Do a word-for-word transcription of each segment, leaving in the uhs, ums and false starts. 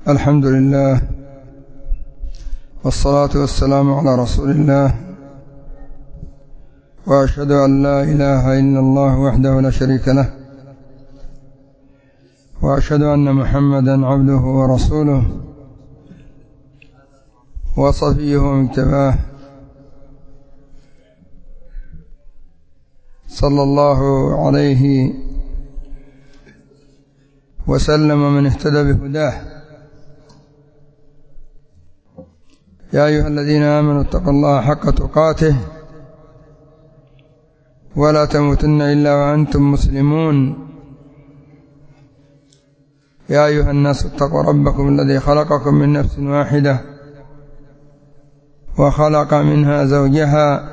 الحمد لله والصلاة والسلام على رسول الله، وأشهد أن لا إله إلا الله وحده لا شريك له، وأشهد أن محمدا عبده ورسوله وصفيه ومجتباه، صلى الله عليه وسلم من اهتدى بهداه. يا أيها الذين آمنوا اتقوا الله حق تقاته ولا تموتن إلا وأنتم مسلمون. يا أيها الناس اتقوا ربكم الذي خلقكم من نفس واحدة وخلق منها زوجها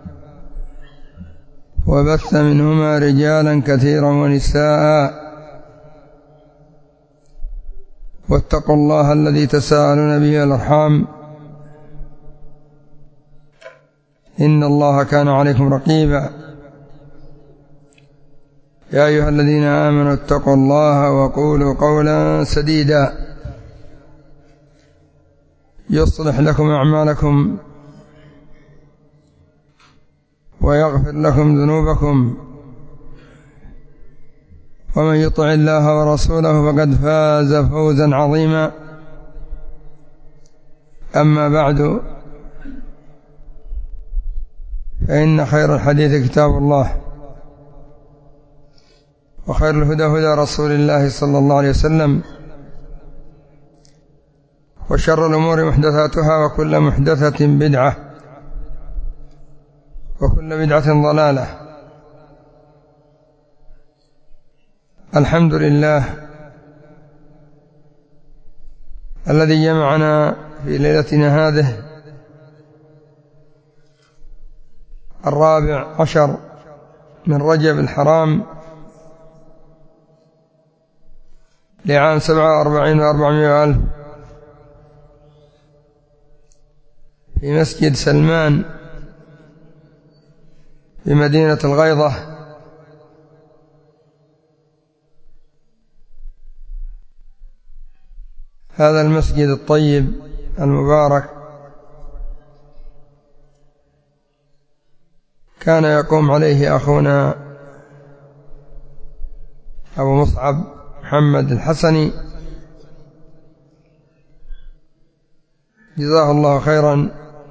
وبث منهما رجالا كثيرا ونساء، واتقوا الله الذي تساءلون به والأرحام إن الله كان عليكم رقيبا. يا أيها الذين آمنوا اتقوا الله وقولوا قولا سديدا يصلح لكم أعمالكم ويغفر لكم ذنوبكم، ومن يطع الله ورسوله فقد فاز فوزا عظيما. أما بعد، فإن خير الحديث كتاب الله، وخير الهدى هدى رسول الله صلى الله عليه وسلم، وشر الأمور محدثاتها، وكل محدثة بدعة، وكل بدعة ضلالة. الحمد لله الذي جمعنا في ليلتنا هذه الرابع عشر من رجب الحرام لعام سبعة وأربعين وأربعمائة ألف في مسجد سلمان بمدينة الغيضة. هذا المسجد الطيب المبارك كان يقوم عليه أخونا أبو مصعب محمد الحسني جزاه الله خيرا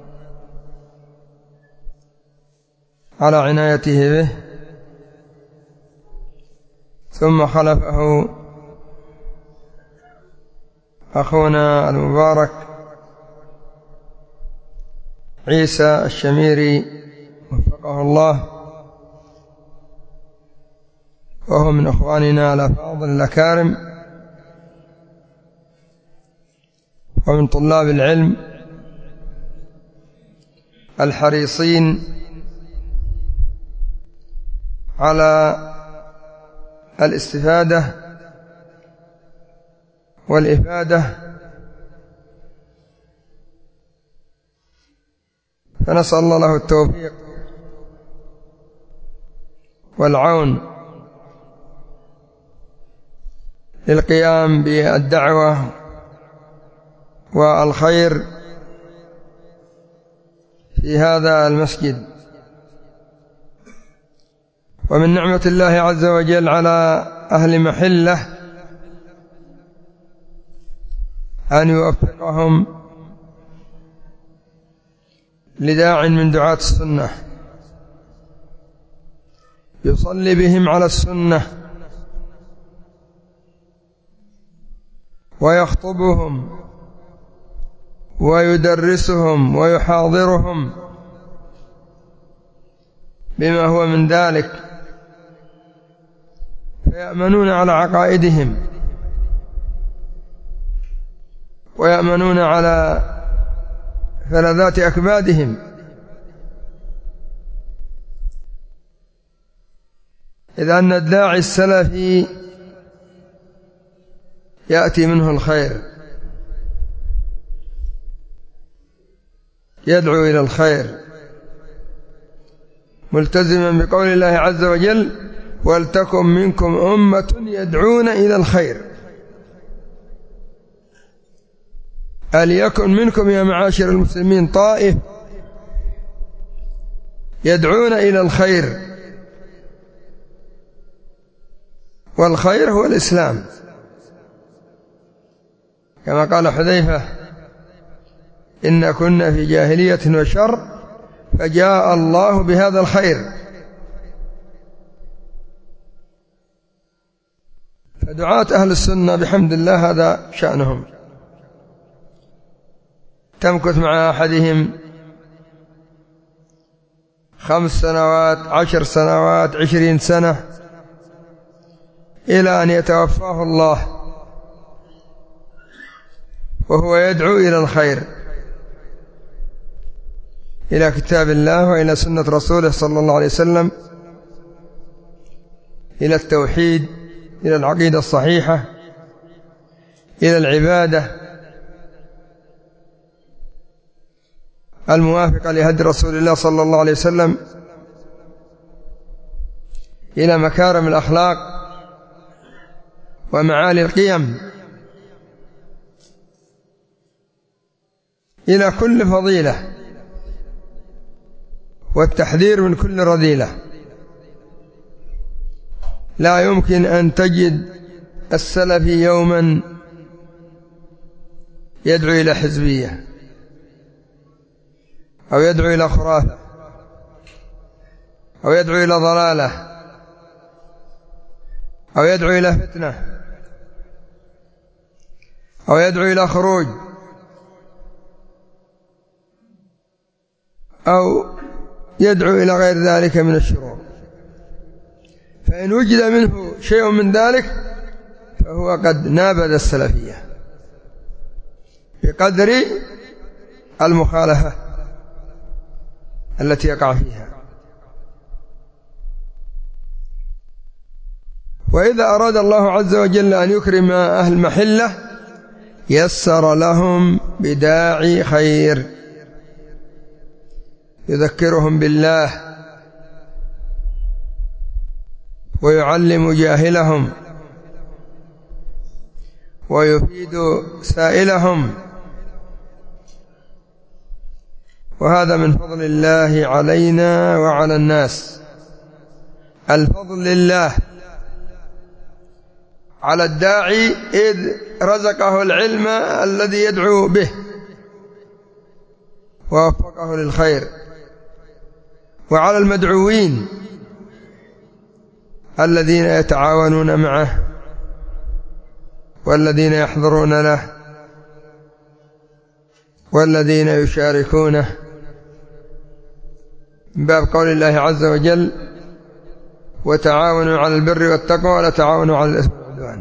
على عنايته به، ثم خلفه أخونا المبارك عيسى الشميري وفقه الله، وهو من أخواننا الأفاضل الأكارم ومن طلاب العلم الحريصين على الاستفادة والإفادة. فنسأل الله له التوفيق والعون للقيام بالدعوة والخير في هذا المسجد. ومن نعمة الله عز وجل على أهل محله أن يوفقهم لداع من دعاة السنة يصلي بهم على السنة ويخطبهم ويدرسهم ويحاضرهم بما هو من ذلك، فيأمنون على عقائدهم ويأمنون على فلذات أكبادهم. إذ أن الداعي السلفي يأتي منه الخير، يدعو إلى الخير ملتزما بقول الله عز وجل: ولتكن منكم أمة يدعون إلى الخير. أن يكن منكم يا معاشر المسلمين طائف يدعون إلى الخير، والخير هو الإسلام، كما قال حذيفة: إن كنا في جاهلية وشر فجاء الله بهذا الخير. فدعاة أهل السنة بحمد الله هذا شأنهم، تمكث مع أحدهم خمس سنوات، عشر سنوات، عشرين سنة، إلى أن يتوفاه الله وهو يدعو إلى الخير، إلى كتاب الله وإلى سنة رسوله صلى الله عليه وسلم، إلى التوحيد، إلى العقيدة الصحيحة، إلى العبادة الموافقة لهدي رسول الله صلى الله عليه وسلم، إلى مكارم الأخلاق ومعالي القيم، إلى كل فضيلة، والتحذير من كل رذيلة. لا يمكن أن تجد السلفي يوما يدعو إلى حزبية أو يدعو إلى خرافة أو يدعو إلى ضلالة أو يدعو إلى فتنة أو يدعو إلى خروج أو يدعو إلى غير ذلك من الشرور. فإن وجد منه شيء من ذلك فهو قد نابذ السلفية بقدر المخالفة التي يقع فيها. وإذا أراد الله عز وجل أن يكرم أهل محلة يسر لهم بداعي خير يذكرهم بالله ويعلم جاهلهم ويفيد سائلهم، وهذا من فضل الله علينا وعلى الناس. الفضل لله على الداعي إذ رزقه العلم الذي يدعو به ووفقه للخير، وعلى المدعوين الذين يتعاونون معه والذين يحضرون له والذين يشاركونه، من باب قول الله عز وجل: وتعاونوا على البر والتقوى ولا تعاونوا على الإثم والعدوان.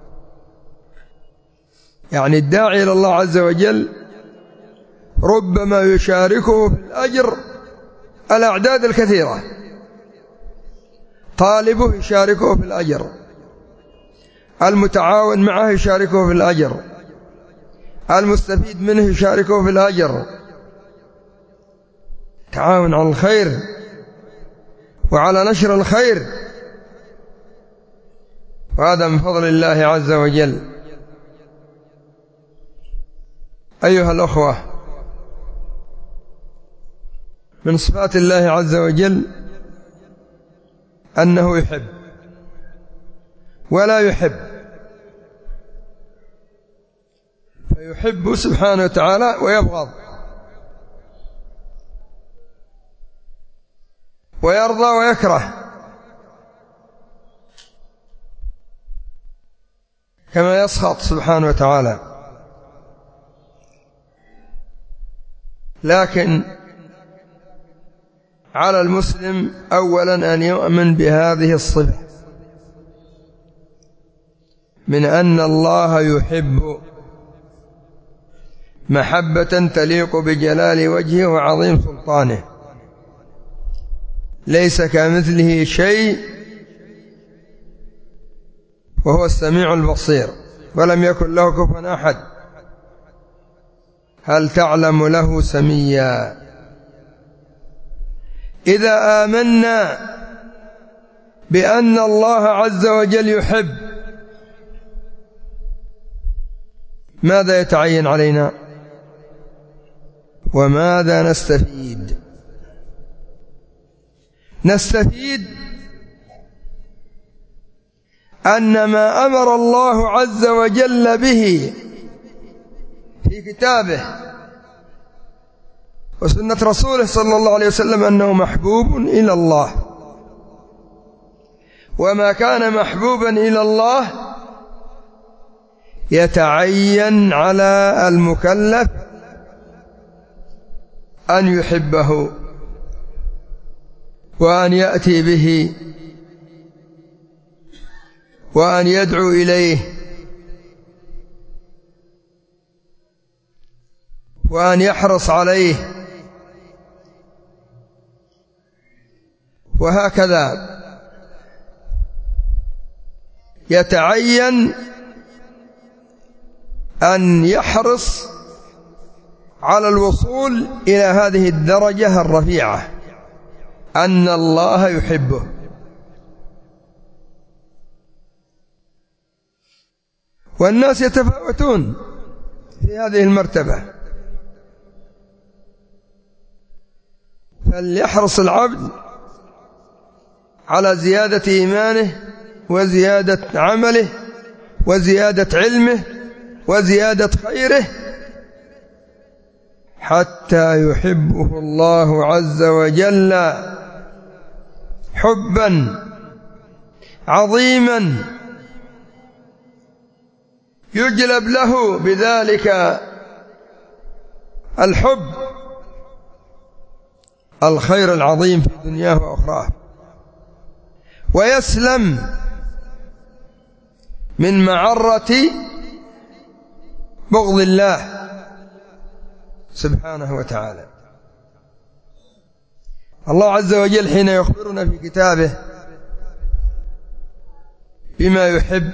يعني الداعي إلى الله عز وجل ربما يشاركه في الأجر الأعداد الكثيرة، طالبه يشاركه في الأجر، المتعاون معه يشاركه في الأجر، المستفيد منه يشاركه في الأجر. تعاون على الخير وعلى نشر الخير، وهذا من فضل الله عز وجل. أيها الأخوة، من صفات الله عز وجل أنه يحب ولا يحب، فيحب سبحانه وتعالى ويبغض، ويرضى ويكره، كما يسخط سبحانه وتعالى. لكن على المسلم أولا أن يؤمن بهذه الصفة من أن الله يحب محبة تليق بجلال وجهه وعظيم سلطانه، ليس كمثله شيء وهو السميع البصير، ولم يكن له كفوا أحد. هل تعلم له سميا؟ إذا آمنا بأن الله عز وجل يحب، ماذا يتعين علينا؟ وماذا نستفيد؟ نستفيد أن ما أمر الله عز وجل به في كتابه وسنة رسوله صلى الله عليه وسلم أنه محبوب إلى الله، وما كان محبوبا إلى الله يتعين على المكلف أن يحبه وأن يأتي به وأن يدعو إليه وأن يحرص عليه، وهكذا يتعين أن يحرص على الوصول إلى هذه الدرجة الرفيعة أن الله يحبه. والناس يتفاوتون في هذه المرتبة، فليحرص العبد على زيادة إيمانه وزيادة عمله وزيادة علمه وزيادة خيره حتى يحبه الله عز وجل حبا عظيما يجلب له بذلك الحب الخير العظيم في دنياه وأخراه، ويسلم من معرة بغض الله سبحانه وتعالى. الله عز وجل حين يخبرنا في كتابه بما يحب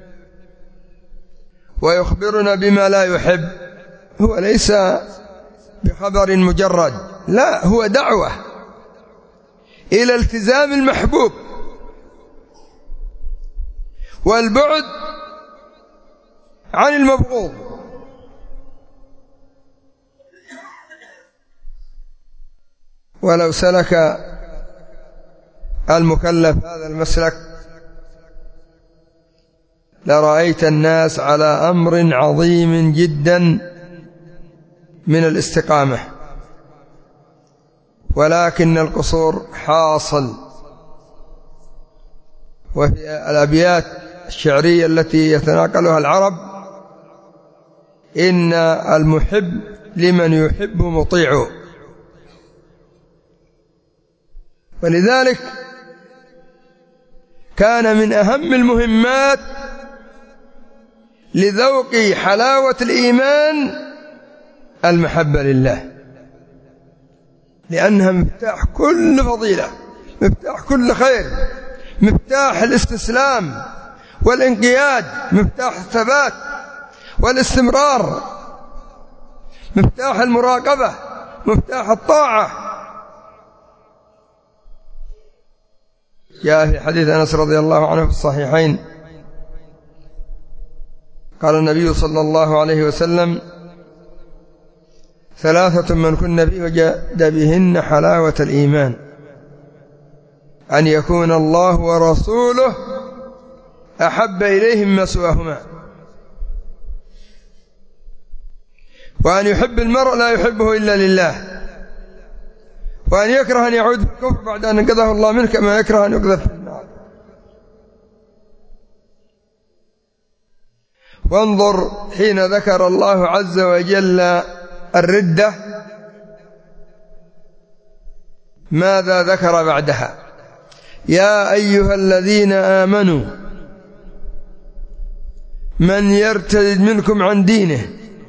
ويخبرنا بما لا يحب هو ليس بخبر مجرد، لا، هو دعوة إلى التزام المحبوب والبعد عن المبغوض. ولو سلك المكلف هذا المسلك لرأيت الناس على أمر عظيم جدا من الاستقامة، ولكن القصور حاصل. وفي الأبيات الشعرية التي يتناقلها العرب: إن المحب لمن يحب مطيع. ولذلك كان من أهم المهمات لذوق حلاوة الإيمان المحبة لله، لأنها مفتاح كل فضيلة، مفتاح كل خير، مفتاح الاستسلام والانقياد، مفتاح الثبات والاستمرار، مفتاح المراقبة، مفتاح الطاعة. جاء في حديث أنس رضي الله عنه في الصحيحين قال النبي صلى الله عليه وسلم: ثلاثة من كن فيه وجد بهن حلاوة الإيمان: أن يكون الله ورسوله أحب إليه مما سواهما، وأن يحب المرء لا يحبه إلا لله، وأن يكره أن يعود في الكفر بعد أن انقذه الله منه كما يكره أن يقذف في النار. وانظر حين ذكر الله عز وجل الردة ماذا ذكر بعدها: يا أيها الذين آمنوا من يرتد منكم عن دينه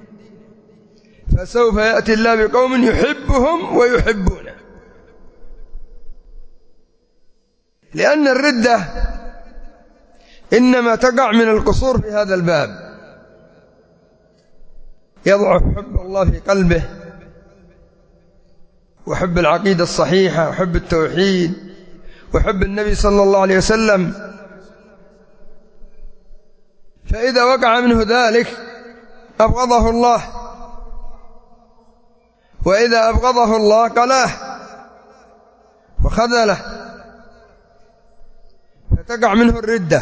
فسوف يأتي الله بقوم يحبهم ويحبونه. لأن الردة إنما تقع من القصور في هذا الباب، يضعف حب الله في قلبه وحب العقيدة الصحيحة وحب التوحيد وحب النبي صلى الله عليه وسلم، فإذا وقع منه ذلك أبغضه الله وإذا أبغضه الله قلاه وخذله فتقع منه الردة.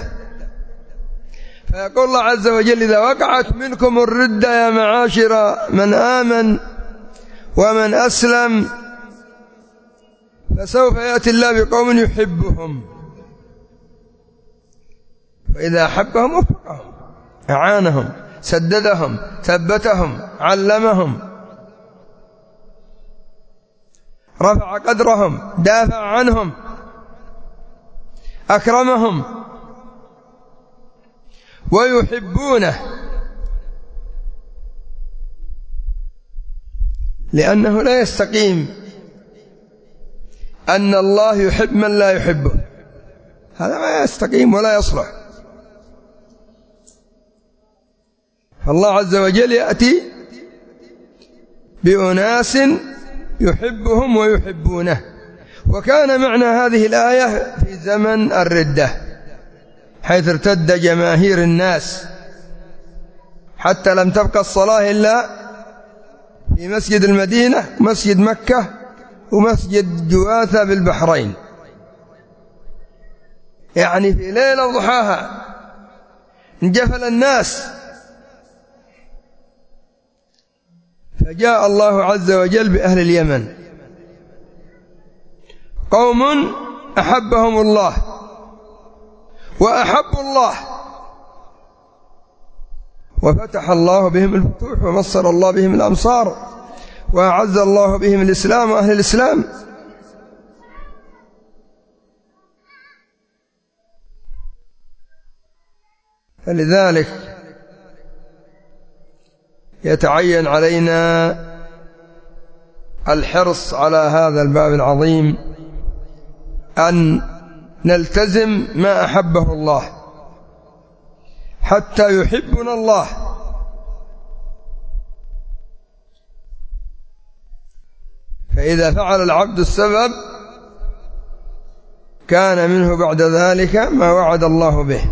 فيقول الله عز وجل: إذا وقعت منكم الردة يا معاشر من آمن ومن أسلم فسوف يأتي الله بقوم يحبهم، وإذا أحبهم وفقهم، أعانهم، سددهم، ثبتهم، علمهم، رفع قدرهم، دافع عنهم، أكرمهم، ويحبونه، لأنه لا يستقيم أن الله يحب من لا يحبه، هذا ما يستقيم ولا يصلح. فالله عز وجل يأتي بأناس يحبهم ويحبونه. وكان معنى هذه الآية في زمن الردة، حيث ارتد جماهير الناس حتى لم تبقى الصلاة إلا في مسجد المدينة، مسجد مكة، ومسجد جواثة بالبحرين، يعني في ليلة ضحاها انجفل الناس. فجاء الله عز وجل بأهل اليمن، قوم أحبهم الله وأحبوا الله، وفتح الله بهم الفتوح، ومصر الله بهم الأمصار، وأعز الله بهم الإسلام وأهل الإسلام. فلذلك يتعين علينا الحرص على هذا الباب العظيم، أن نلتزم ما أحبه الله حتى يحبنا الله. فإذا فعل العبد السبب كان منه بعد ذلك ما وعد الله به.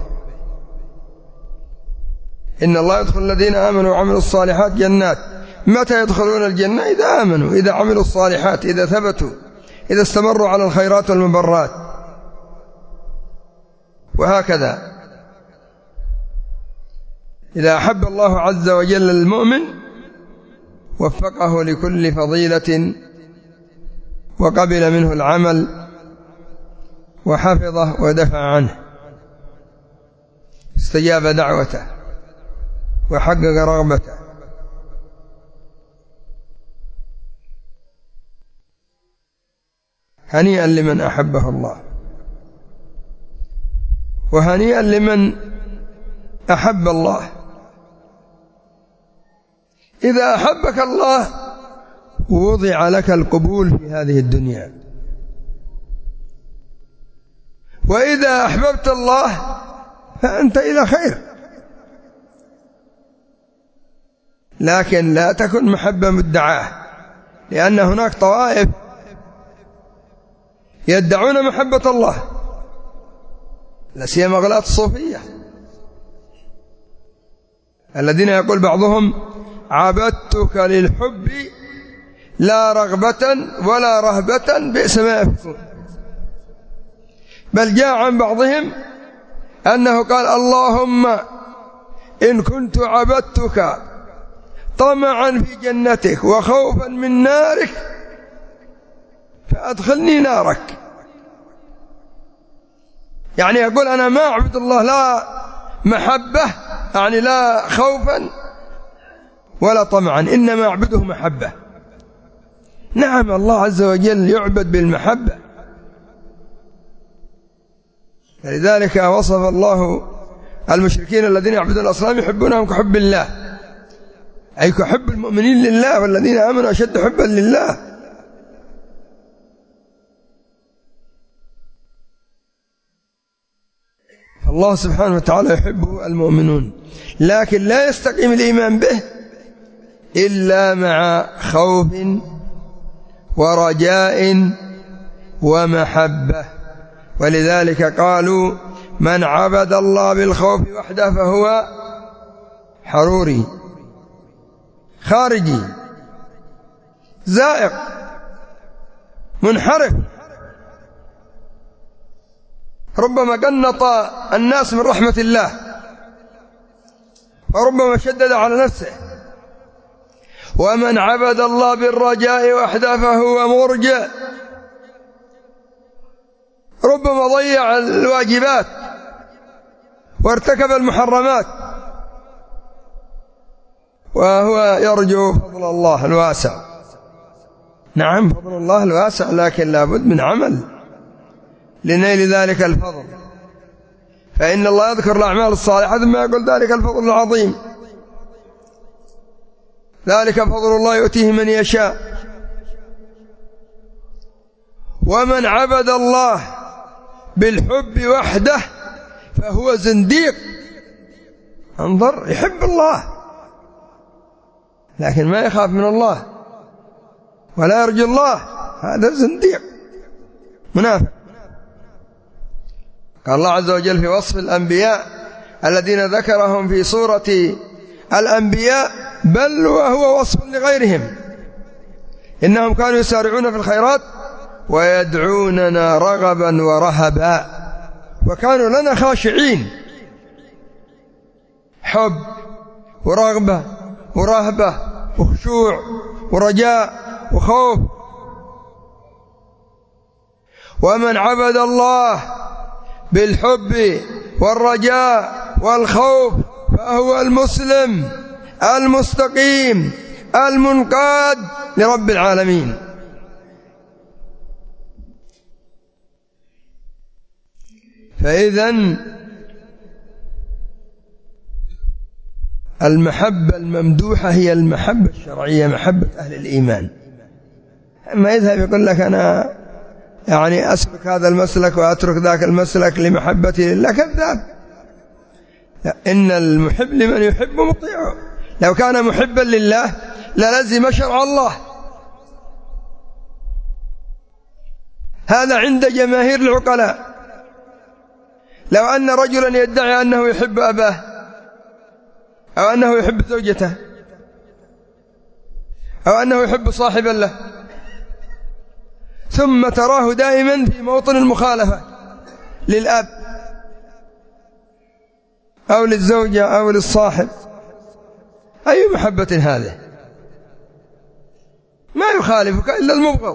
إن الله يدخل الذين آمنوا وعملوا الصالحات جنات. متى يدخلون الجنة؟ إذا آمنوا، إذا عملوا الصالحات، إذا ثبتوا، إذا استمروا على الخيرات والمبرات، وهكذا. إذا أحب الله عز وجل المؤمن وفقه لكل فضيلة وقبل منه العمل وحفظه ودفع عنه، استجاب دعوته وحقق رغبته. هنيئا لمن أحبه الله، وهنيئا لمن أحب الله. إذا أحبك الله وضع لك القبول في هذه الدنيا، وإذا أحببت الله فأنت إلى خير. لكن لا تكن محبة مدعاة، لأن هناك طوائف يدعون محبة الله، لا سيما غلاة الصوفية الذين يقول بعضهم: عبدتك للحب لا رغبة ولا رهبة بئس ما يفكون. بل جاء عن بعضهم أنه قال: اللهم إن كنت عبدتك طمعا في جنتك وخوفا من نارك فأدخلني نارك. يعني يقول أنا ما أعبد الله لا محبة، يعني لا خوفا ولا طمعا، إنما أعبده محبة. نعم، الله عز وجل يعبد بالمحبة، لذلك وصف الله المشركين الذين يعبدون الأصنام يحبونهم كحب الله، أي كحب المؤمنين لله، والذين آمنوا أشد حبا لله. الله سبحانه وتعالى يحب المؤمنون، لكن لا يستقيم الإيمان به إلا مع خوف ورجاء ومحبة. ولذلك قالوا: من عبد الله بالخوف وحده فهو حروري خارجي. زائغ منحرف، ربما قنط الناس من رحمة الله، وربما شدد على نفسه. ومن عبد الله بالرجاء وحده فهو مرجئ، ربما ضيع الواجبات وارتكب المحرمات وهو يرجو فضل الله الواسع. نعم فضل الله الواسع، لكن لابد من عمل لنيل ذلك الفضل، فإن الله يذكر الأعمال الصالحة ثم يقول ذلك الفضل العظيم، ذلك فضل الله يؤتيه من يشاء. ومن عبد الله بالحب وحده فهو زنديق. انظر، يحب الله لكن ما يخاف من الله ولا يرجو الله، هذا زنديق منافق. قال الله عز وجل في وصف الأنبياء الذين ذكرهم في سورة الأنبياء: بل وهو وصف لغيرهم، إنهم كانوا يسارعون في الخيرات ويدعوننا رغبا ورهبا وكانوا لنا خاشعين. حب ورغبة ورهبة وخشوع ورجاء وخوف. ومن عبد الله بالحب والرجاء والخوف فهو المسلم المستقيم المنقاد لرب العالمين. فإذن المحبة الممدوحة هي المحبة الشرعية، محبة أهل الإيمان. أما يذهب يقول لك أنا يعني أسلك هذا المسلك وأترك ذاك المسلك لمحبتي لله، كذاب. لا، إن المحب لمن يحب مطيعه. لو كان محبا لله للزم شرع الله. هذا عند جماهير العقلاء. لو أن رجلا يدعي أنه يحب أباه أو أنه يحب زوجته أو أنه يحب صاحبا له، ثم تراه دائما في موطن المخالفة للأب أو للزوجة أو للصاحب، أي محبة هذه؟ ما يخالفك إلا المبغض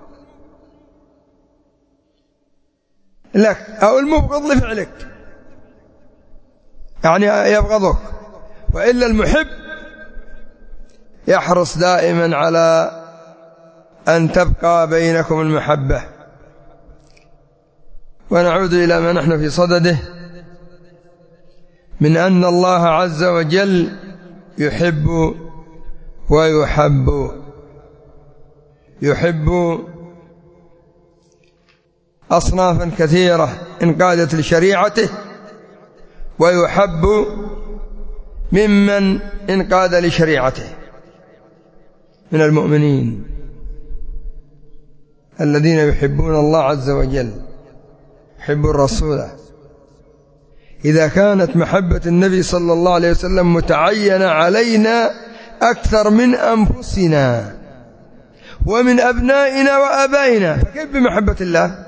لك أو المبغض لفعلك، يعني يبغضك. وإلا المحب يحرص دائما على أن تبقى بينكم المحبة. ونعود إلى ما نحن في صدده من أن الله عز وجل يحب ويحب، يحب أصنافا كثيرة انقادت لشريعته، ويحب ممن انقاد لشريعته من المؤمنين الذين يحبون الله عز وجل، يحب الرسول. إذا كانت محبة النبي صلى الله عليه وسلم متعينة علينا أكثر من أنفسنا ومن أبنائنا وأبائنا، فكيف بمحبة الله؟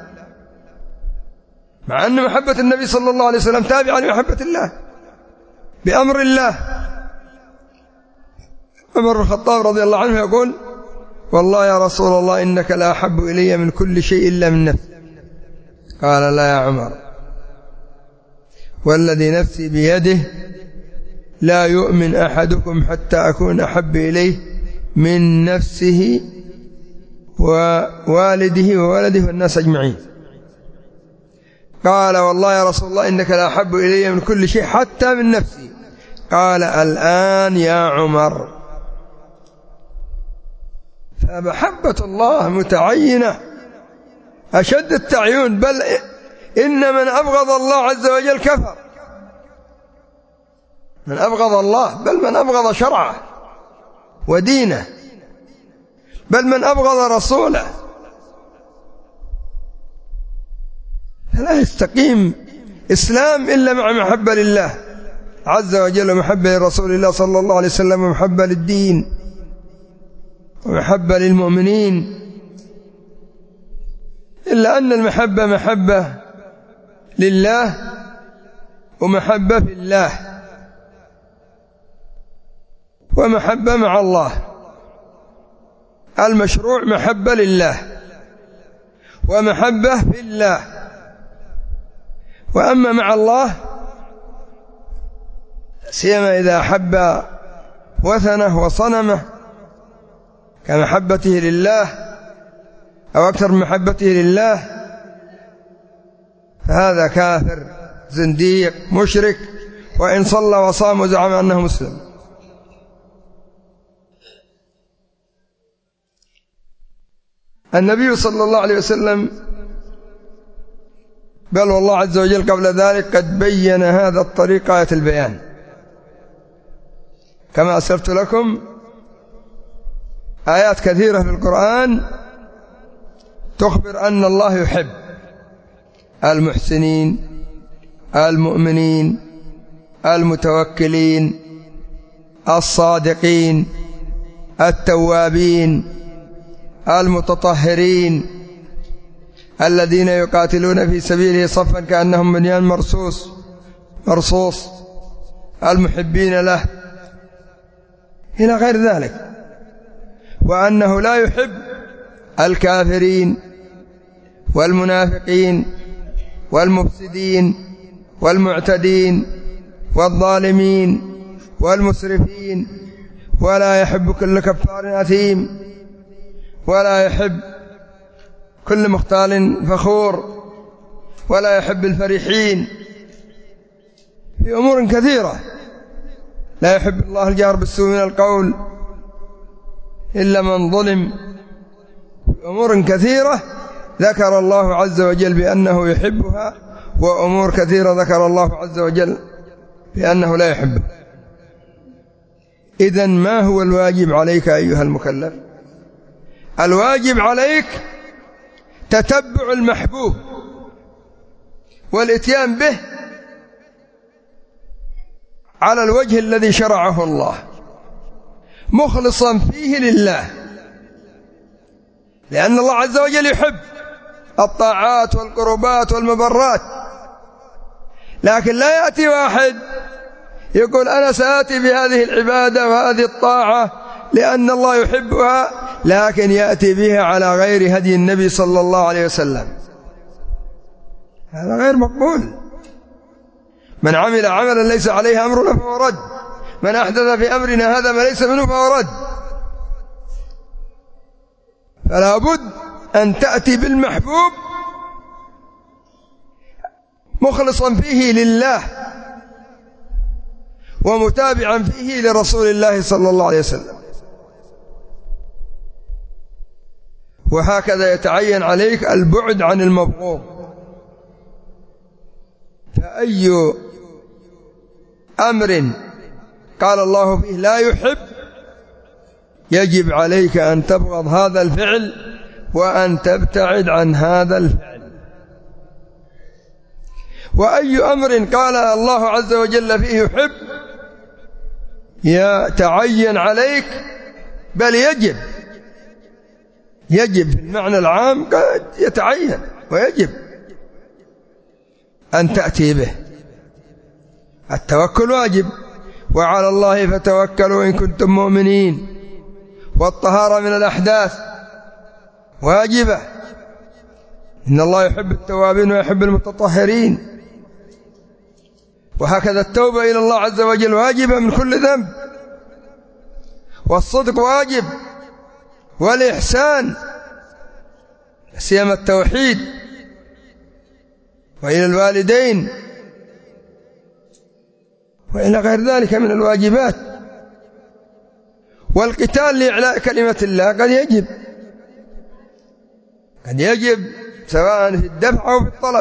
مع أن محبة النبي صلى الله عليه وسلم تابعة لمحبة الله بأمر الله. عمر بن الخطاب رضي الله عنه يقول: والله يا رسول الله إنك لا أحب إلي من كل شيء إلا من نفسي. قال: لا يا عمر، والذي نفسي بيده لا يؤمن أحدكم حتى أكون أحب إليه من نفسه ووالده وولده والناس أجمعين. قال: والله يا رسول الله إنك لا أحب إلي من كل شيء حتى من نفسي. قال: الآن يا عمر. فمحبة الله متعينة أشد التعيين، بل إن من أبغض الله عز وجل كفر. من أبغض الله، بل من أبغض شرعه ودينه، بل من أبغض رسوله. فلا يستقيم إسلام إلا مع محبة لله عز وجل ومحبة لرسول الله صلى الله عليه وسلم ومحبة للدين ومحبة للمؤمنين، إلا أن المحبة محبة لله ومحبة في الله ومحبة مع الله. المشروع محبة لله ومحبة في الله، وأما مع الله سيما إذا أحب وثنه وصنمه كمحبته لله أو أكثر من محبته لله، فهذا كافر زنديق مشرك، وإن صلى وصام وزعم أنه مسلم. النبي صلى الله عليه وسلم بل والله عز وجل قبل ذلك قد بين هذا الطريق آية البيان، كما أسرت لكم آيات كثيرة في القرآن تخبر أن الله يحب المحسنين المؤمنين المتوكلين الصادقين التوابين المتطهرين الذين يقاتلون في سبيله صفا كأنهم بنيان مرصوص مرصوص المحبين له إلى غير ذلك، وأنه لا يحب الكافرين والمنافقين والمفسدين والمعتدين والظالمين والمسرفين، ولا يحب كل كفار أثيم، ولا يحب كل مختال فخور، ولا يحب الفرحين في أمور كثيرة. لا يحب الله الجهر بالسوء من القول إلا من ظلم. في أمور كثيرة ذكر الله عز وجل بأنه يحبها، وأمور كثيرة ذكر الله عز وجل بأنه لا يحبها. إذن ما هو الواجب عليك أيها المكلف؟ الواجب عليك تتبع المحبوب والإتيان به على الوجه الذي شرعه الله، مخلصا فيه لله، لأن الله عز وجل يحب الطاعات والقربات والمبرات. لكن لا يأتي واحد يقول أنا سآتي بهذه العبادة وهذه الطاعة لأن الله يحبها، لكن يأتي بها على غير هدي النبي صلى الله عليه وسلم، هذا غير مقبول. من عمل عملا ليس عليه أمرنا فهو رد، من أحدث في أمرنا هذا ما ليس منه فهو رد. فلا بد أن تأتي بالمحبوب مخلصا فيه لله ومتابعا فيه لرسول الله صلى الله عليه وسلم. وهكذا يتعين عليك البعد عن المبغوض. فأي أمر قال الله فيه لا يحب يجب عليك أن تبغض هذا الفعل وأن تبتعد عن هذا الفعل. وأي أمر قال الله عز وجل فيه يحب يتعين عليك، بل يجب يجب في المعنى العام قد يتعين ويجب أن تأتي به. التوكل واجب، وعلى الله فتوكلوا إن كنتم مؤمنين. والطهارة من الأحداث واجبة، إن الله يحب التوابين ويحب المتطهرين. وهكذا التوبة إلى الله عز وجل واجبة من كل ذنب. والصدق واجب، والإحسان سيما التوحيد، وإلى الوالدين وإلى غير ذلك من الواجبات. والقتال لإعلاء كلمة الله قد يجب قد يجب سواء في الدفع أو في الطلب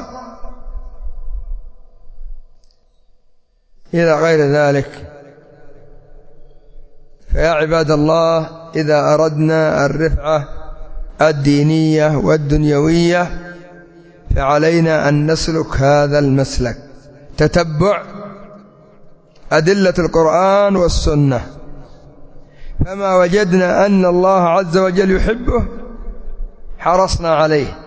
إلى غير ذلك. فيا عباد الله، إذا أردنا الرفعة الدينية والدنيوية فعلينا أن نسلك هذا المسلك، تتبع أدلة القرآن والسنة فما وجدنا أن الله عز وجل يحبه حرصنا عليه،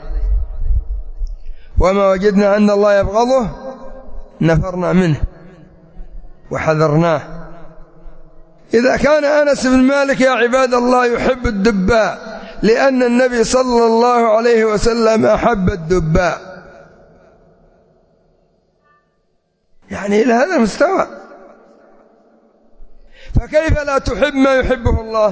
وما وجدنا أن الله يبغضه نفرنا منه وحذرناه. إذا كان أنس بن مالك يا عباد الله يحب الدباء لأن النبي صلى الله عليه وسلم أحب الدباء، يعني إلى هذا المستوى، فكيف لا تحب ما يحبه الله؟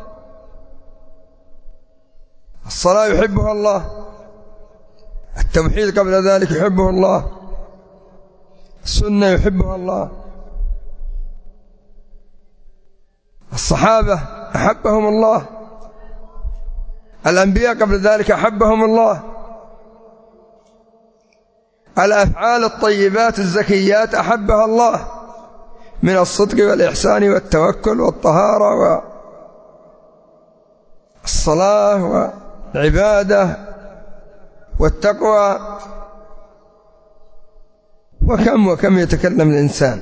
الصلاة يحبها الله، التوحيد قبل ذلك يحبه الله، السنة يحبها الله، الصحابة أحبهم الله، الأنبياء قبل ذلك أحبهم الله، الأفعال الطيبات الزكيات أحبها الله من الصدق والإحسان والتوكل والطهارة والصلاة والعبادة والتقوى، وكم وكم يتكلم الإنسان.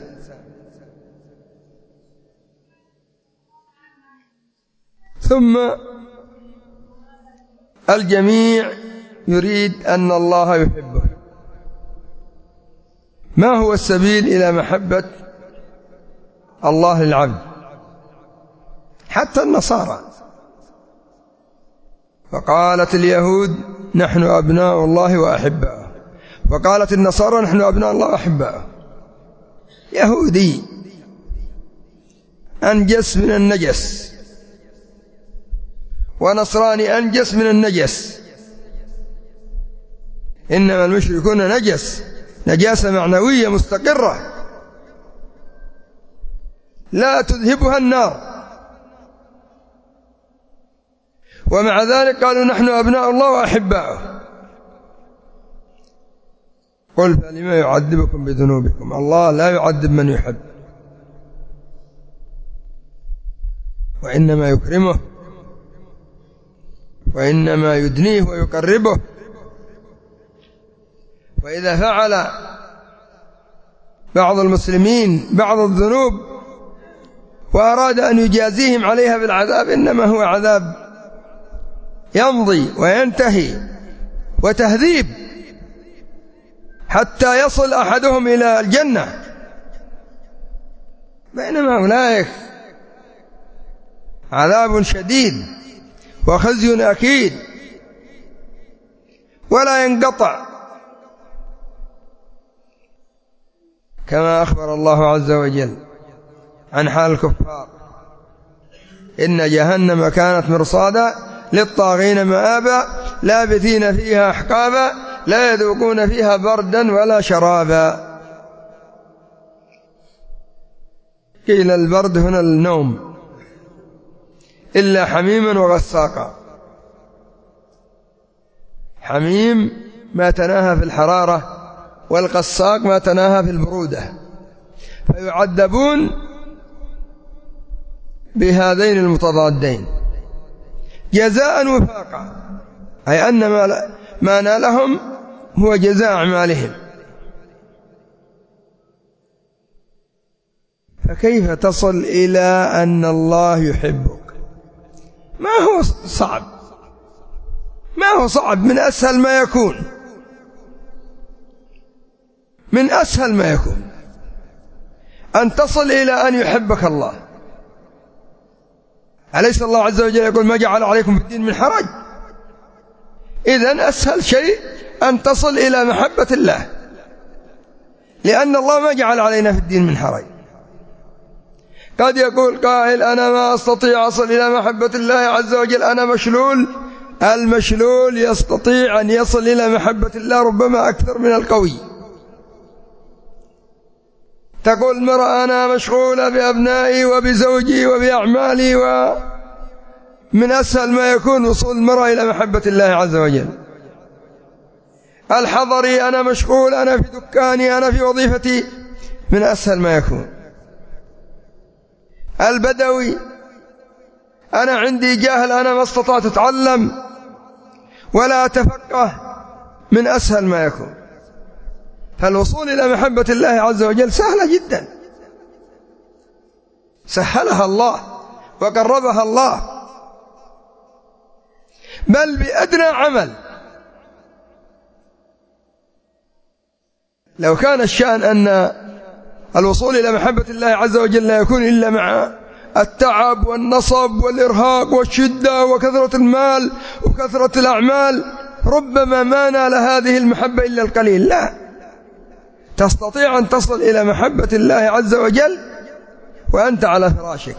ثم الجميع يريد أن الله يحبه. ما هو السبيل إلى محبة الله للعبد؟ حتى النصارى، فقالت اليهود نحن أبناء الله وأحباؤه، وقالت النصارى نحن أبناء الله وأحباؤه. يهودي أنجس من النجس، ونصراني أنجس من النجس. إنما المشركون نجس، نجاسة معنوية مستقرة لا تذهبها النار، ومع ذلك قالوا نحن أبناء الله وأحباؤه. قل فلما يعذبكم بذنوبكم؟ الله لا يعذب من يحب، وإنما يكرمه، وإنما يدنيه ويقربه. وإذا فعل بعض المسلمين بعض الذنوب وأراد أن يجازيهم عليها بالعذاب، إنما هو عذاب يمضي وينتهي وتهذيب حتى يصل أحدهم إلى الجنة، بينما أولئك عذاب شديد وخزي أكيد ولا ينقطع، كما أخبر الله عز وجل عن حال الكفار: إن جهنم كانت مرصادا للطاغين مآبا لابثين فيها أحقابا لا يذوقون فيها بردا ولا شرابا. قيل البرد هنا النوم، إلا حميما وغساقا. حميم ما تناهى في الحرارة، والغساق ما تناهى في البرودة، فيعذبون بهذين المتضادين جزاء وفاقا، أي أن ما نالهم هو جزاء أعمالهم. فكيف تصل إلى أن الله يحبك؟ ما هو صعب، ما هو صعب، من أسهل ما يكون، من أسهل ما يكون أن تصل إلى أن يحبك الله. أليس الله عز وجل يقول ما جعل عليكم في الدين من حرج؟ إذن أسهل شيء أن تصل إلى محبة الله، لأن الله ما جعل علينا في الدين من حرج. قد يقول قائل أنا ما أستطيع أصل إلى محبة الله عز وجل، أنا مشلول. المشلول يستطيع أن يصل إلى محبة الله ربما أكثر من القوي. تقول المرأة أنا مشغولة بأبنائي وبزوجي وبأعمالي، ومن أسهل ما يكون وصول المرأة إلى محبة الله عز وجل. الحضري أنا مشغول، أنا في دكاني، أنا في وظيفتي، من أسهل ما يكون. البدوي أنا عندي جاهل، أنا ما استطعت أتعلم ولا أتفقه، من أسهل ما يكون. فالوصول إلى محبة الله عز وجل سهلة جدا، سهلها الله وقربها الله، بل بأدنى عمل. لو كان الشأن أن الوصول إلى محبة الله عز وجل لا يكون إلا مع التعب والنصب والإرهاق والشدة وكثرة المال وكثرة الأعمال، ربما ما نال هذه المحبة إلا القليل. لا، تستطيع أن تصل إلى محبة الله عز وجل وأنت على فراشك،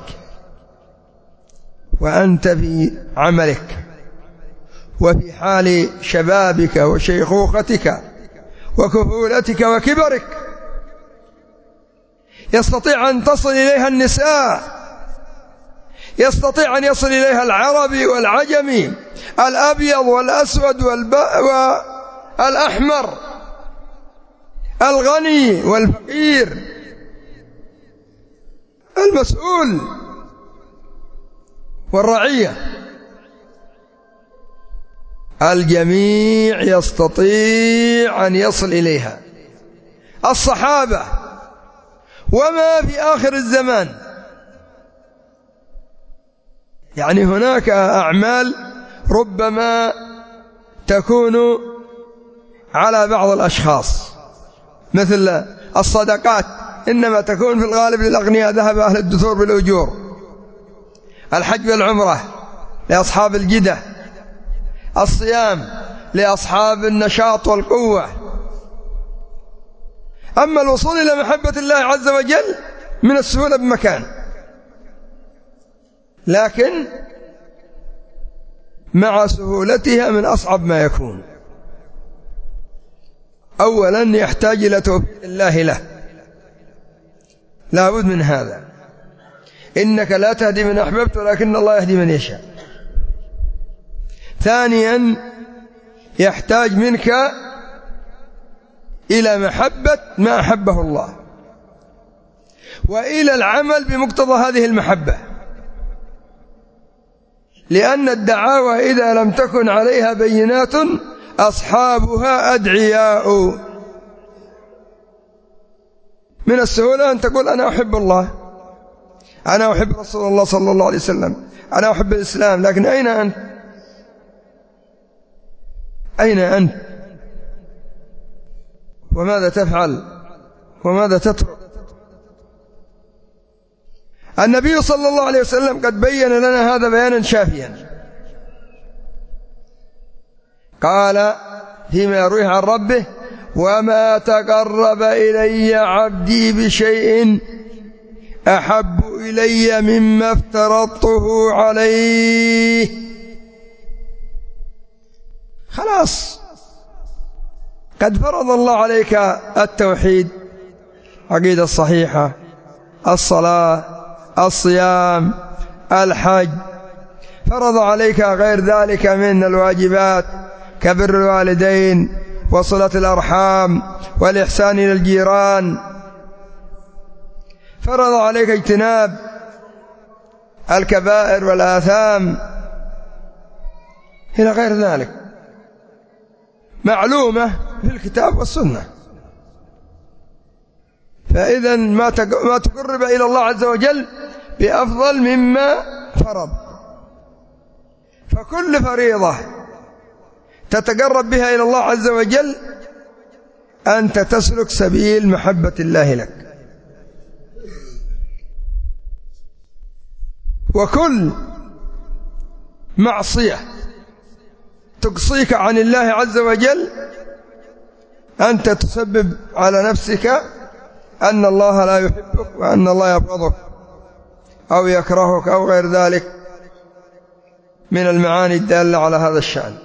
وأنت في عملك، وفي حال شبابك وشيخوختك وكهولتك وكبرك. يستطيع أن تصل إليها النساء، يستطيع أن يصل إليها العربي والعجمي، الأبيض والأسود والأحمر، الغني والفقير، المسؤول والرعية، الجميع يستطيع أن يصل إليها. الصحابة وما في آخر الزمان، يعني هناك أعمال ربما تكون على بعض الأشخاص، مثل الصدقات إنما تكون في الغالب للأغنياء، ذهب أهل الدثور بالأجور. الحج والعمرة لأصحاب الجدة، الصيام لأصحاب النشاط والقوة. أما الوصول إلى محبة الله عز وجل من السهولة بمكان، لكن مع سهولتها من أصعب ما يكون. أولا يحتاج إلى توفيق الله له، لا بد من هذا. إنك لا تهدي من أحببت ولكن الله يهدي من يشاء. ثانيا يحتاج منك إلى محبة ما أحبه الله، وإلى العمل بمقتضى هذه المحبة، لأن الدعاوى إذا لم تكن عليها بينات أصحابها أدعياء. من السهولة أن تقول أنا أحب الله، أنا أحب رسول الله صلى الله عليه وسلم، أنا أحب الإسلام، لكن أين أنت؟ أين أنت؟ وماذا تفعل؟ وماذا تترك؟ النبي صلى الله عليه وسلم قد بين لنا هذا بيانا شافيا. قال فيما يرويه عن ربه: وما تقرب إلي عبدي بشيء أحب إلي مما افترضته عليه. خلاص، قد فرض الله عليك التوحيد، عقيدة الصحيحة، الصلاة، الصيام، الحج، فرض عليك غير ذلك من الواجبات كبر الوالدين وصلة الأرحام والإحسان إلى الجيران، فرض عليك اجتناب الكبائر والآثام إلى غير ذلك، معلومة في الكتاب والسنة. فإذا ما تقرب إلى الله عز وجل بأفضل مما فرض. فكل فريضة تتقرب بها إلى الله عز وجل أنت تسلك سبيل محبة الله لك. وكل معصية تقصيك عن الله عز وجل أنت تسبب على نفسك أن الله لا يحبك وأن الله يبغضك أو يكرهك أو غير ذلك من المعاني الدالة على هذا الشأن.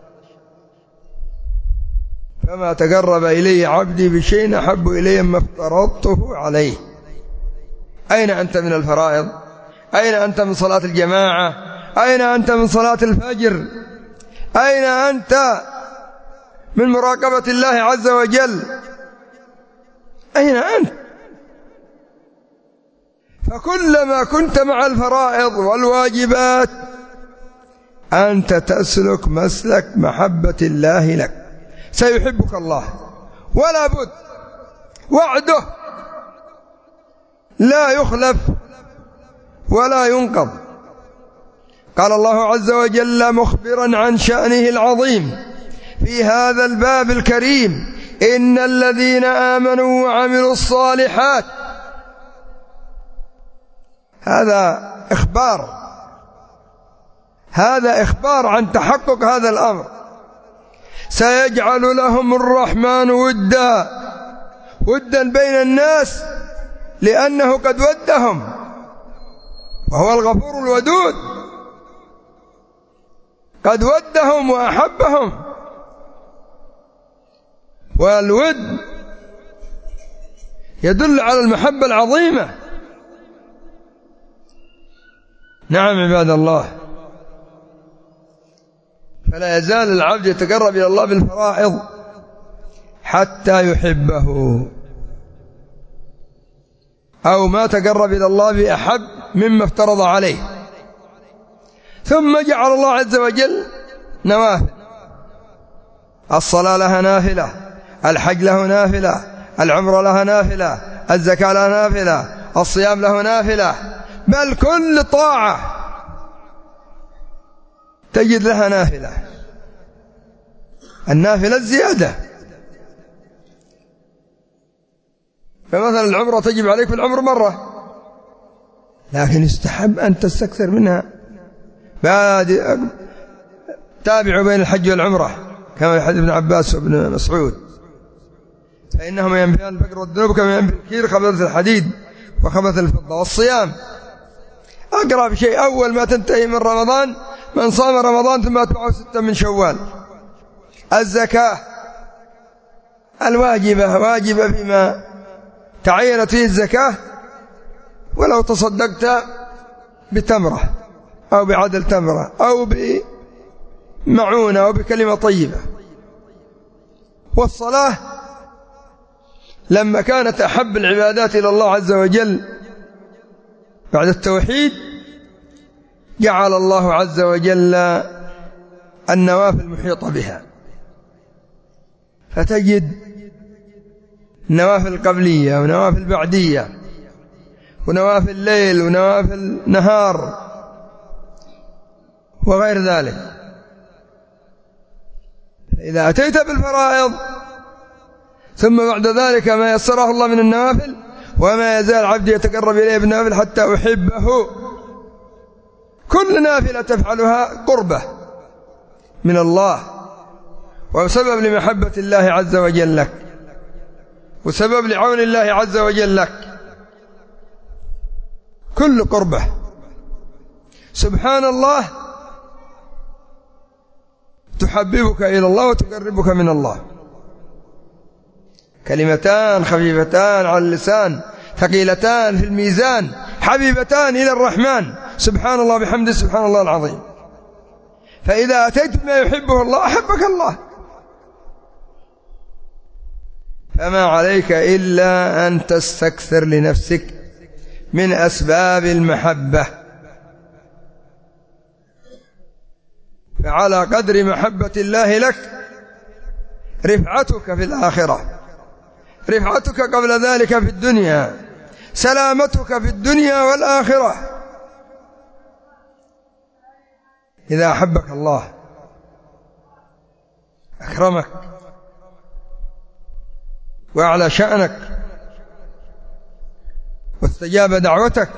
فما تقرب إلي عبدي بشيء أحب إلي ما افترضته عليه. أين أنت من الفرائض؟ أين أنت من صلاة الجماعة؟ أين أنت من صلاة الفجر؟ أين أنت من مراقبة الله عز وجل؟ أين أنت؟ فكلما كنت مع الفرائض والواجبات أنت تسلك مسلك محبة الله لك، سيحبك الله ولا بد، وعده لا يخلف ولا ينقض. قال الله عز وجل مخبرا عن شأنه العظيم في هذا الباب الكريم: إن الذين آمنوا وعملوا الصالحات. هذا إخبار، هذا إخبار عن تحقق هذا الأمر. سيجعل لهم الرحمن ودا، ودا بين الناس، لأنه قد ودهم وهو الغفور الودود، قد ودهم وأحبهم. والود يدل على المحبة العظيمة. نعم عباد الله، فلا يزال العبد يتقرب إلى الله بالفرائض حتى يحبه، أو ما تقرب إلى الله بأحب مما افترض عليه. ثم جعل الله عز وجل نوافل: الصلاة لها نافلة، الحج له نافلة، العمرة لها نافلة، الزكاة لها نافلة، الصيام له نافلة، بل كل طاعة تجد لها نافلة. النافلة الزيادة، فمثلا العمرة تجب عليك في العمر مرة، لكن يستحب أن تستكثر منها. بعد تابعوا بين الحج والعمرة كما في حديث ابن عباس وابن مسعود: فإنهما ينفيان الفقر والذنوب كما ينفي الكير خبث الحديد وخبث الفضة. والصيام أقرب شيء أول ما تنتهي من رمضان: من صام رمضان ثم أتبعه ستة من شوال. الزكاة الواجبة واجبة فيما تعينت فيه الزكاة، ولو تصدقت بتمرة أو بعدل تمرة أو بمعونة أو بكلمة طيبة. والصلاة لما كانت أحب العبادات إلى الله عز وجل بعد التوحيد، جعل الله عز وجل النوافل محيطة بها، فتجد نوافل قبلية ونوافل بعدية ونوافل ليل ونوافل نهار وغير ذلك. إذا أتيت بالفرائض ثم بعد ذلك ما يسره الله من النوافل، وما يزال العبد يتقرب إليه بالنوافل حتى أحبه. كل نافلة تفعلها قربة من الله، وسبب لمحبة الله عز وجل لك، وسبب لعون الله عز وجل لك. كل قربة سبحان الله تحببك إلى الله وتقربك من الله. كلمتان خفيفتان على اللسان ثقيلتان في الميزان حبيبتان إلى الرحمن، سبحان الله بحمده سبحان الله العظيم. فإذا أتيت بما يحبه الله أحبك الله. فما عليك إلا أن تستكثر لنفسك من أسباب المحبة، فعلى قدر محبة الله لك رفعتك في الآخرة، رفعتك قبل ذلك في الدنيا، سلامتك في الدنيا والآخرة. إذا أحبك الله أكرمك وأعلى شأنك واستجاب دعوتك،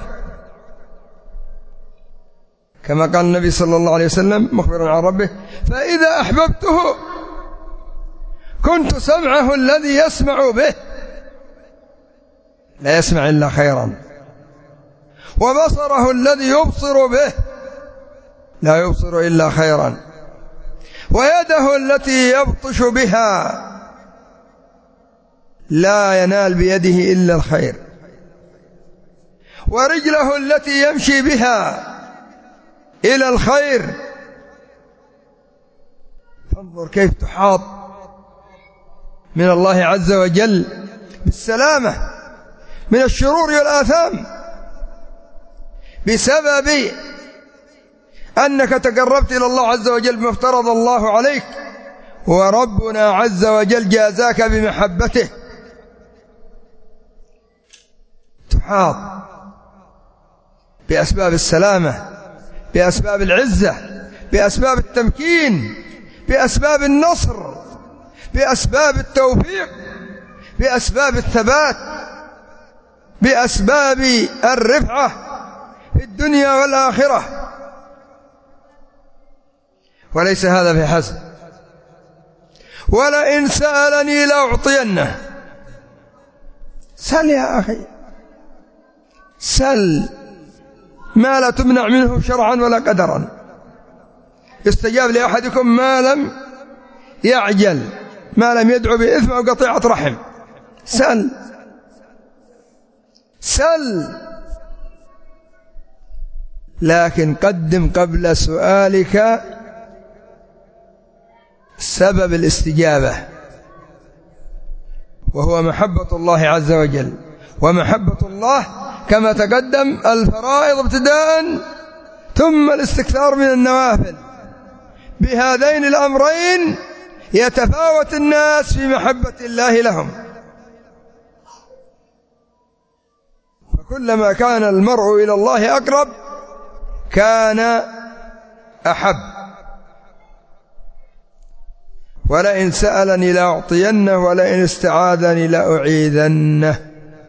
كما قال النبي صلى الله عليه وسلم مخبرا عن ربه: فإذا أحببته كنت سمعه الذي يسمع به لا يسمع إلا خيرا، وبصره الذي يبصر به لا يبصر إلا خيرا، ويده التي يبطش بها لا ينال بيده إلا الخير، ورجله التي يمشي بها إلى الخير. فانظر كيف تحاط من الله عز وجل بالسلامة من الشرور والآثام بسبب أنك تقربت إلى الله عز وجل بما افترض الله عليك، وربنا عز وجل جازاك بمحبته. تحاط بأسباب السلامة بأسباب العزة، بأسباب التمكين، بأسباب النصر، بأسباب التوفيق، بأسباب الثبات، بأسباب الرفعة في الدنيا والآخرة. وليس هذا بحسب. ولئن سألني لأعطينه. سل يا أخي، سل ما لا تمنع منه شرعا ولا قدرا. استجاب لأحدكم ما لم يعجل، ما لم يدعو بإثم أو قطيعة رحم. سل سل لكن قدم قبل سؤالك سبب الاستجابة، وهو محبة الله عز وجل. ومحبة الله كما تقدم الفرائض ابتداء ثم الاستكثار من النوافل. بهذين الأمرين يتفاوت الناس في محبة الله لهم. فكلما كان المرء إلى الله أقرب كان أحب. ولئن سألني لأعطينه ولئن استعاذني لأعيذنه.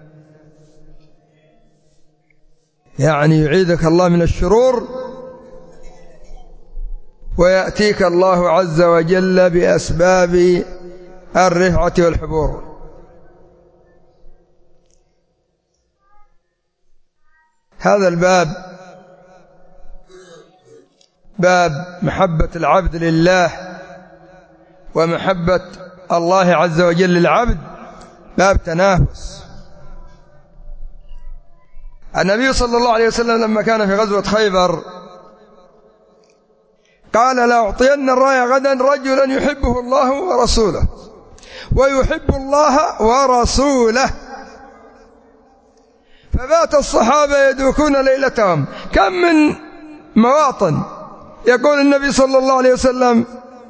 يعني يعيذك الله من الشرور ويأتيك الله عز وجل بأسباب الرفعة والحبور. هذا الباب باب محبة العبد لله ومحبة الله عز وجل للعبد باب تنافس. النبي صلى الله عليه وسلم لما كان في غزوة خيبر قال: لأعطين الراية غدا رجلا يحبه الله ورسوله ويحب الله ورسوله. فبات الصحابة يدوكون ليلتهم. كم من مواطن يقول النبي صلى الله عليه وسلم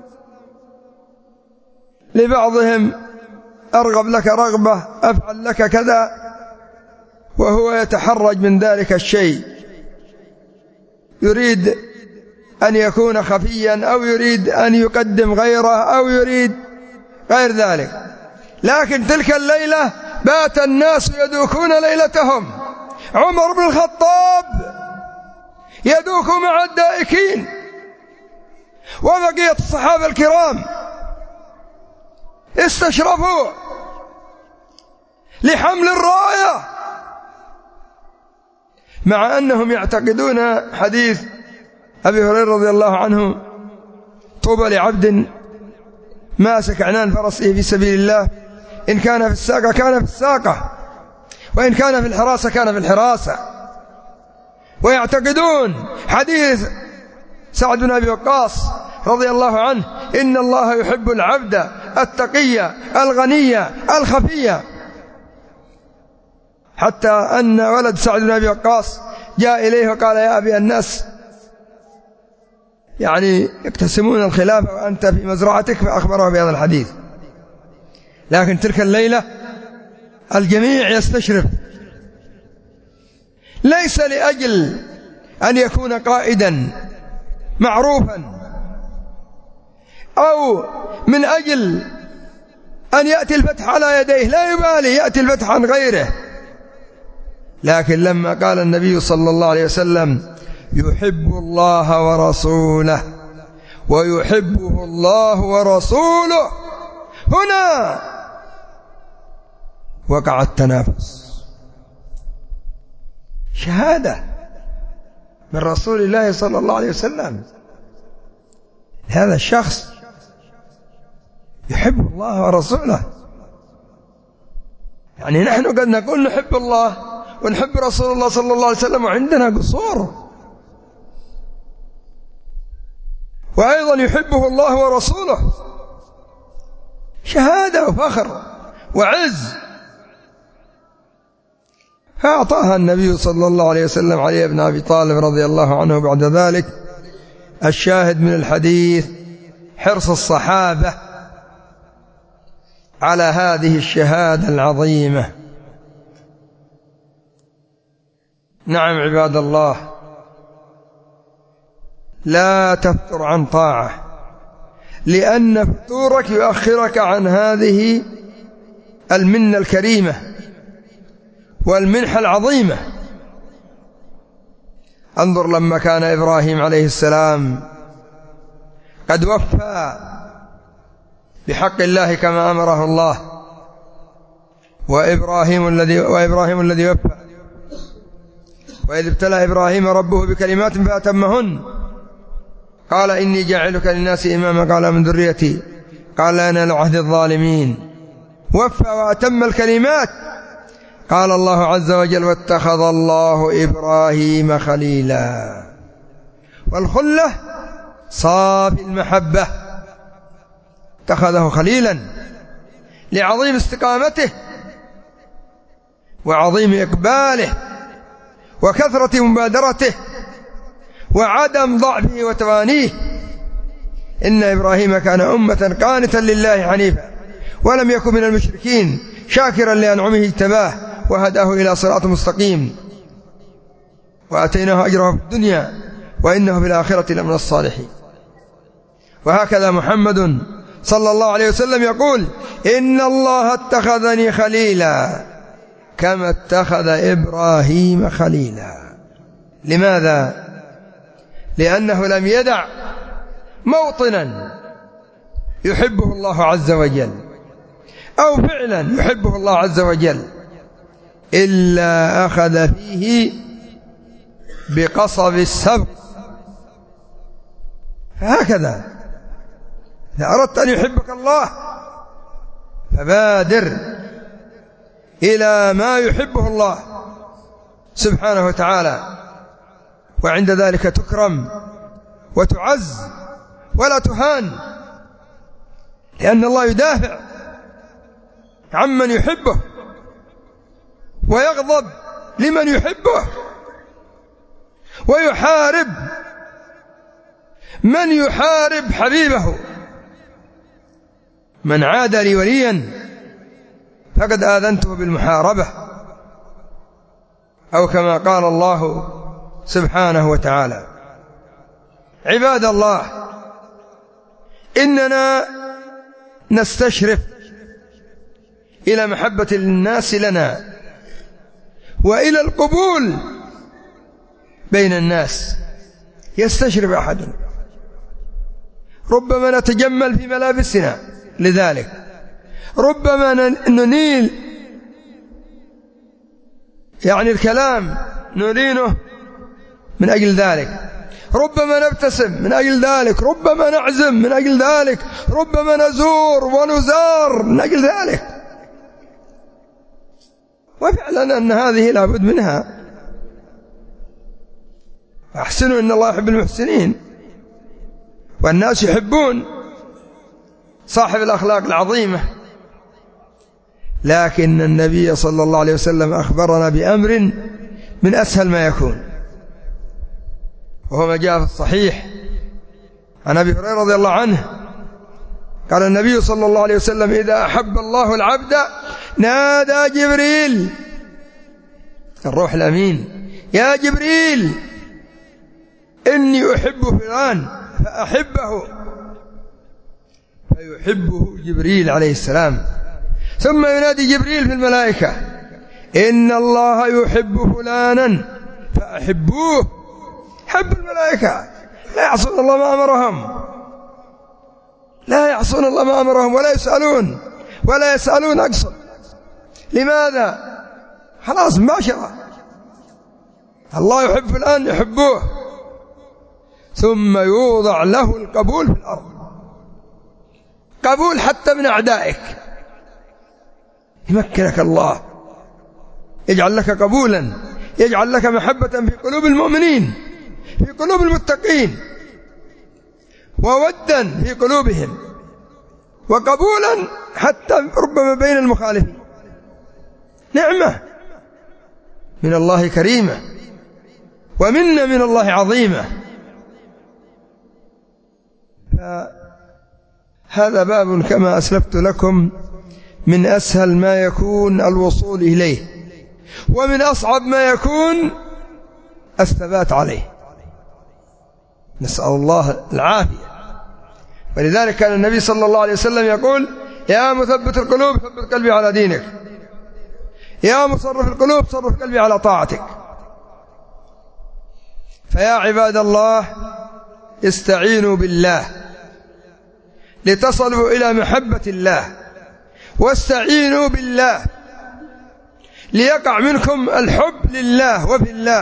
لبعضهم: أرغب لك رغبة، أفعل لك كذا، وهو يتحرج من ذلك الشيء، يريد أن يكون خفيا أو يريد أن يقدم غيره أو يريد غير ذلك. لكن تلك الليلة بات الناس يدوكون ليلتهم. عمر بن الخطاب يدوك مع الدائكين، وبقية الصحابة الكرام استشرفوا لحمل الراية، مع أنهم يعتقدون حديث أبي هريرة رضي الله عنه: طوبى لعبد ماسك عنان فرسه في سبيل الله، إن كان في الساقة كان في الساقة، وإن كان في الحراسة كان في الحراسة. ويعتقدون حديث سعد بن أبي وقاص رضي الله عنه: إن الله يحب العبد التقي الغني الخفي. حتى أن ولد سعد بن أبي وقاص جاء إليه وقال: يا أبي، الناس يعني يقتسمون الخلافة وأنت في مزرعتك، فأخبره بهذا الحديث. لكن تلك الليلة الجميع يستشرف، ليس لأجل أن يكون قائدا معروفا أو من أجل أن يأتي الفتح على يديه، لا يبالي، يأتي الفتح عن غيره. لكن لما قال النبي صلى الله عليه وسلم: يحب الله ورسوله ويحبه الله ورسوله، هنا وقع التنافس. شهادة من رسول الله صلى الله عليه وسلم، هذا الشخص يحب الله ورسوله. يعني نحن قد نقول نحب الله ونحب رسول الله صلى الله عليه وسلم وعندنا قصور، وأيضا يحبه الله ورسوله. شهادة وفخر وعز. فأعطاها النبي صلى الله عليه وسلم علي بن أبي طالب رضي الله عنه. بعد ذلك الشاهد من الحديث حرص الصحابة على هذه الشهادة العظيمة. نعم عباد الله، لا تفتر عن طاعة، لأن فتورك يؤخرك عن هذه المنة الكريمة والمنحة العظيمة. انظر لما كان إبراهيم عليه السلام قد وفى بحق الله كما أمره الله، وإبراهيم الذي وإبراهيم الذي وفى، وإذ ابتلى إبراهيم ربه بكلمات فأتمهن قال إني جاعلك للناس إماما قال من ذريتي قال أنا لعهد الظالمين. وفى وأتم الكلمات. قال الله عز وجل واتخذ الله إبراهيم خليلا. والخلة صافي المحبة، اتخذه خليلا لعظيم استقامته وعظيم إقباله وكثرة مبادرته وعدم ضعفه وتوانيه. إن إبراهيم كان أمة قانتا لله حنيفا ولم يكن من المشركين شاكرا لأنعمه اجتباه وهداه إلى صراط مستقيم وأتيناه أجره في الدنيا وإنه في الآخرة لمن الصالحين. وهكذا محمد صلى الله عليه وسلم يقول إن الله اتخذني خليلا كما اتخذ إبراهيم خليلا. لماذا؟ لأنه لم يدع موطنا يحبه الله عز وجل أو فعلا يحبه الله عز وجل إلا أخذ فيه بقصب السبق. هكذا إذا أردت أن يحبك الله فبادر إلى ما يحبه الله سبحانه وتعالى، وعند ذلك تكرم وتعز ولا تهان، لأن الله يدافع عمن يحبه ويغضب لمن يحبه ويحارب من يحارب حبيبه. من عاد لي وليا فقد آذنته بالمحاربة، أو كما قال الله سبحانه وتعالى. عباد الله، إننا نستشرف إلى محبة الناس لنا وإلى القبول بين الناس. يستشرف أحدنا، ربما نتجمل في ملابسنا لذلك، ربما ننيل يعني الكلام نرينه من أجل ذلك، ربما نبتسم من أجل ذلك، ربما نعزم من أجل ذلك، ربما نزور ونزار من أجل ذلك. وفعلا أن هذه لابد منها. أحسنوا إن الله يحب المحسنين، والناس يحبون صاحب الأخلاق العظيمة. لكن النبي صلى الله عليه وسلم أخبرنا بأمر من أسهل ما يكون، وهو ما جاء في الصحيح عن أبي هريرة رضي الله عنه قال النبي صلى الله عليه وسلم إذا أحب الله العبد نادى جبريل الروح الأمين يا جبريل إني أحب فلان فأحبه، فيحبه جبريل عليه السلام. ثم ينادي جبريل في الملائكة إن الله يحب فلانا فأحبوه. حب الملائكة لا يعصون الله ما أمرهم، لا يعصون الله ما أمرهم ولا يسألون ولا يسألون أقصد. لماذا؟ خلاص مباشرة الله يحب فلان يحبوه، ثم يوضع له القبول في الأرض، قبول حتى من أعدائك. يمكنك الله، يجعل لك قبولا، يجعل لك محبة في قلوب المؤمنين، في قلوب المتقين، وودا في قلوبهم، وقبولا حتى ربما بين المخالفين. نعمة من الله كريمة، ومنة من الله عظيمة. هذا باب كما أسلفت لكم من أسهل ما يكون الوصول إليه، ومن أصعب ما يكون الثبات عليه. نسأل الله العافية. ولذلك كان النبي صلى الله عليه وسلم يقول: يا مثبت القلوب ثبت قلبي على دينك، يا مصرف القلوب صرف قلبي على طاعتك. فيا عباد الله استعينوا بالله لتصلوا إلى محبة الله، واستعينوا بالله ليقع منكم الحب لله وفي الله،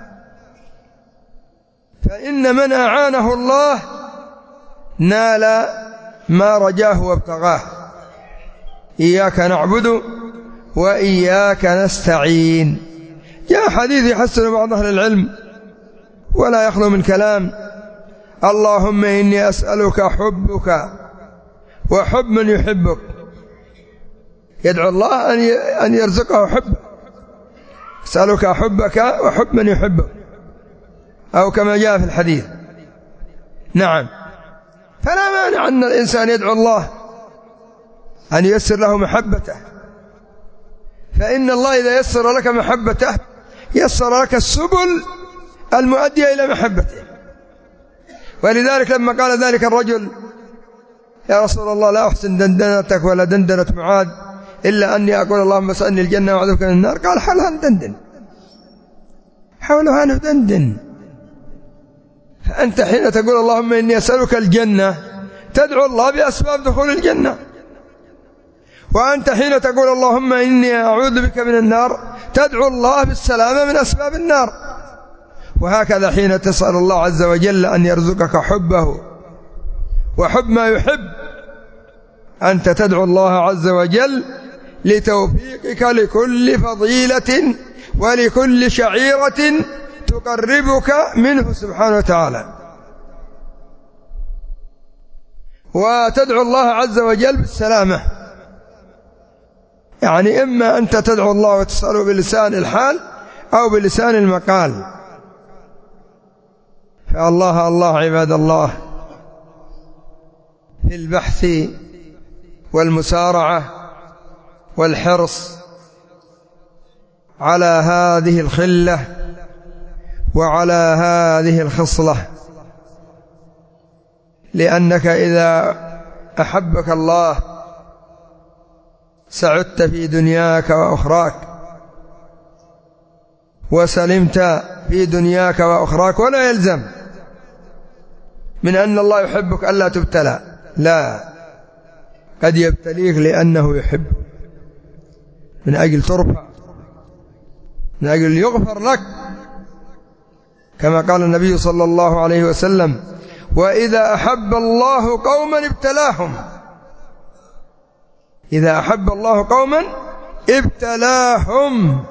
فإن من أعانه الله نال ما رجاه وابتغاه. إياك نعبد وإياك نستعين. جاء حديث يحسن بعض أهل العلم ولا يخلو من كلام: اللهم إني أسألك حبك وحب من يحبك. يدعو الله أن يرزقه حبه، أسألك حبك وحب من يحبك، أو كما جاء في الحديث. نعم، فلا مانع أن الإنسان يدعو الله أن ييسر له محبته، فإن الله إذا يسر لك محبته يسر لك السبل المؤدية إلى محبته. ولذلك لما قال ذلك الرجل: يا رسول الله لا أحسن دندنتك ولا دندنة معاذ إلا أني أقول اللهم اسألني الجنة وأعوذ من النار، قال: حولها ندندن، حولها ندندن. فأنت حين تقول اللهم إني أسألك الجنة تدعو الله بأسباب دخول الجنة، وأنت حين تقول اللهم إني أعوذ بك من النار تدعو الله بالسلامة من أسباب النار. وهكذا حين تسأل الله عز وجل أن يرزقك حبه وحب ما يحب، أنت تدعو الله عز وجل لتوفيقك لكل فضيلة ولكل شعيرة تقربك منه سبحانه وتعالى، وتدعو الله عز وجل بالسلامة. يعني إما أنت تدعو الله وتسأله بلسان الحال أو بلسان المقال. فالله الله عباد الله في البحث والمسارعة والحرص على هذه الخلة وعلى هذه الخصلة، لأنك إذا أحبك الله سعدت في دنياك وأخراك، وسلمت في دنياك وأخراك. ولا يلزم من أن الله يحبك ألا تبتلى، لا، قد يبتليك لأنه يحب، من أجل ترفع، من أجل يغفر لك، كما قال النبي صلى الله عليه وسلم: وإذا أحب الله قوما ابتلاهم. إذا أحب الله قوما ابتلاهم.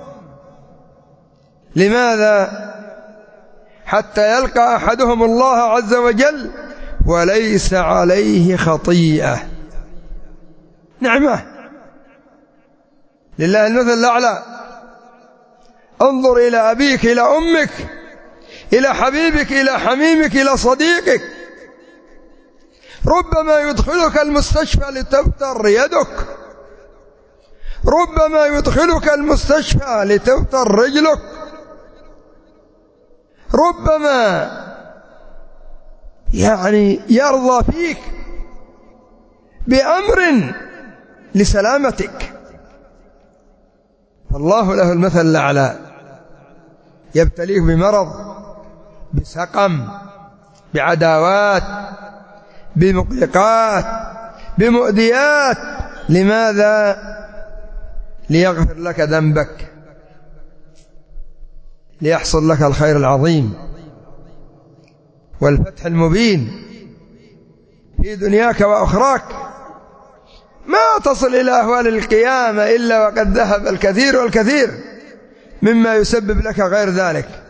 لماذا؟ حتى يلقى أحدهم الله عز وجل وليس عليه خطيئة. نعمة لله المثل الأعلى. انظر إلى أبيك، إلى أمك، إلى حبيبك، إلى حميمك، إلى صديقك، ربما يدخلك المستشفى لتفتر يدك، ربما يدخلك المستشفى لتفتر رجلك، ربما يعني يرضى فيك بأمر لسلامتك. الله له المثل الأعلى، يبتليك بمرض، بسقم، بعداوات، بمقلقات، بمؤذيات. لماذا؟ ليغفر لك ذنبك، ليحصل لك الخير العظيم والفتح المبين في دنياك وأخراك. ما تصل إلى أهوال القيامة إلا وقد ذهب الكثير والكثير مما يسبب لك غير ذلك.